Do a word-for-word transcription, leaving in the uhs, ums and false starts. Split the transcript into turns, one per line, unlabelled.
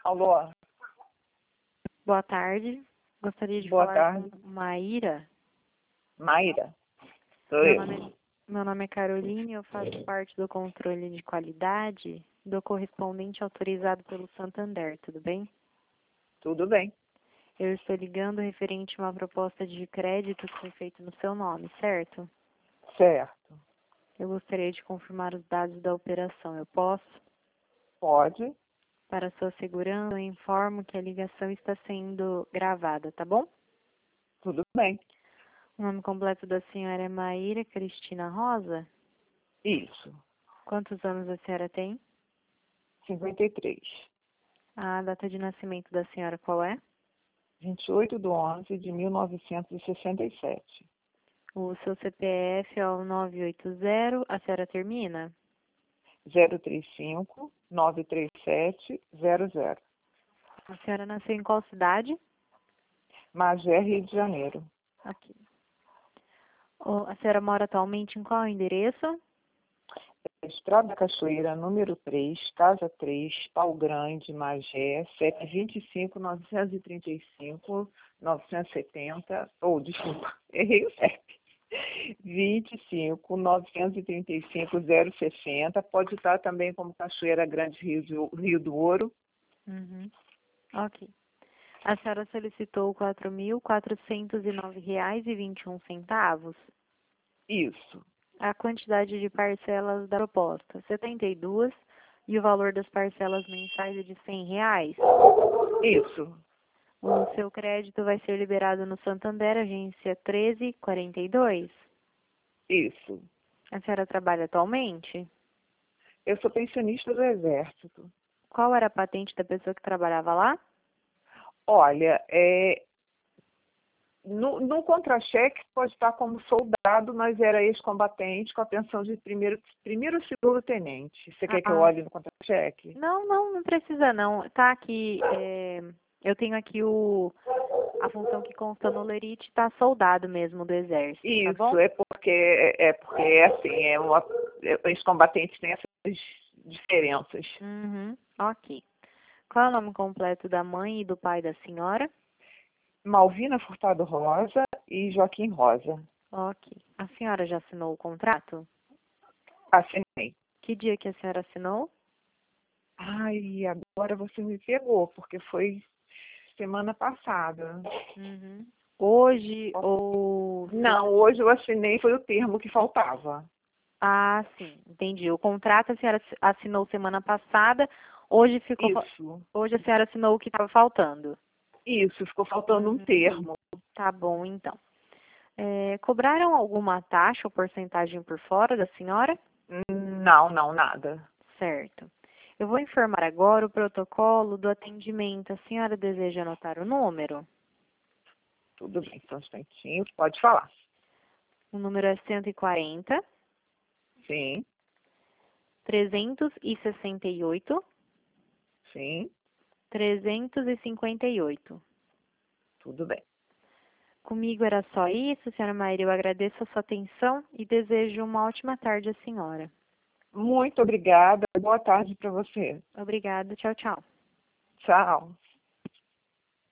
Alô?
Boa tarde. Gostaria de
Boa
falar
tarde.
com Maíra.
Maíra? Sou
Meu
eu.
nome, é, meu nome é Caroline, eu faço parte do controle de qualidade do correspondente autorizado pelo Santander, tudo bem?
Tudo bem.
Eu estou ligando referente a uma proposta de crédito que foi feita no seu nome, certo?
Certo.
Eu gostaria de confirmar os dados da operação. Eu posso?
Pode?
Para sua segurança, eu informo que a ligação está sendo gravada, tá bom?
Tudo bem.
O nome completo da senhora é Maíra Cristina Rosa?
Isso.
Quantos anos a senhora tem?
cinquenta e três.
A data de nascimento da senhora qual é?
vinte e oito de onze de mil novecentos e sessenta e sete.
O seu C P F é o nove oito zero, a senhora termina?
zero três cinco nove três sete zero zero.
A senhora nasceu em qual cidade?
Magé, Rio de Janeiro.
Aqui. O- A senhora mora atualmente em qual endereço?
Estrada da Cachoeira, número três, Casa três, Pau Grande, Magé, C E P vinte e cinco novecentos e trinta e cinco novecentos e setenta, ou, desculpa, errei o C E P. vinte e cinco novecentos e trinta e cinco zero sessenta, pode estar também como Cachoeira Grande, Rio do, Rio do Ouro.
Uhum. Ok. A senhora solicitou quatro mil quatrocentos e nove reais e vinte e um centavos.
Isso,
A quantidade de parcelas da proposta, setenta e duas, e o valor das parcelas mensais é de cem reais.
isso,
O seu crédito vai ser liberado no Santander, agência treze quarenta e dois.
isso.
A senhora trabalha atualmente?
Eu sou pensionista do Exército.
Qual era a patente da pessoa que trabalhava lá?
Olha, é, no, no contra-cheque pode estar como soldado, mas era ex-combatente com a pensão de primeiro, primeiro ou segundo tenente. Você quer que eu
Ah,
olhe no contra-cheque?
não, não, não precisa não. Tá aqui, é, eu tenho aqui o, a função que consta no Lerite, tá soldado mesmo do Exército, tá bom?
Isso, é porque é porque é assim, é uma, é, os combatentes têm essas diferenças.
Uhum, ok. Qual é o nome completo da mãe e do pai da senhora?
Malvina Furtado Rosa e Joaquim Rosa.
Ok. A senhora já assinou o contrato?
Assinei.
Que dia que a senhora assinou?
Ai, agora você me pegou, porque foi semana passada.
Uhum. Hoje ou...
Não, hoje eu assinei, foi o termo que faltava.
Ah, sim, entendi. O contrato a senhora assinou semana passada, hoje ficou... fa-
Isso,
Hoje a senhora assinou o que estava faltando.
isso, ficou faltando um
Uhum.
termo.
Tá bom, então. É, cobraram alguma taxa ou porcentagem por fora da senhora?
Não, não, nada.
Certo. Eu vou informar agora o protocolo do atendimento. A senhora deseja anotar o número?
Tudo bem, só um instantinho, pode falar.
O número é cento e quarenta,
Sim,
trezentos e sessenta e oito,
sim,
trezentos e cinquenta e oito.
tudo bem.
Comigo era só isso, senhora Maíra. Eu agradeço a sua atenção e desejo uma ótima tarde à senhora.
Muito obrigada, boa tarde para você.
Obrigada. Tchau, tchau.
Tchau.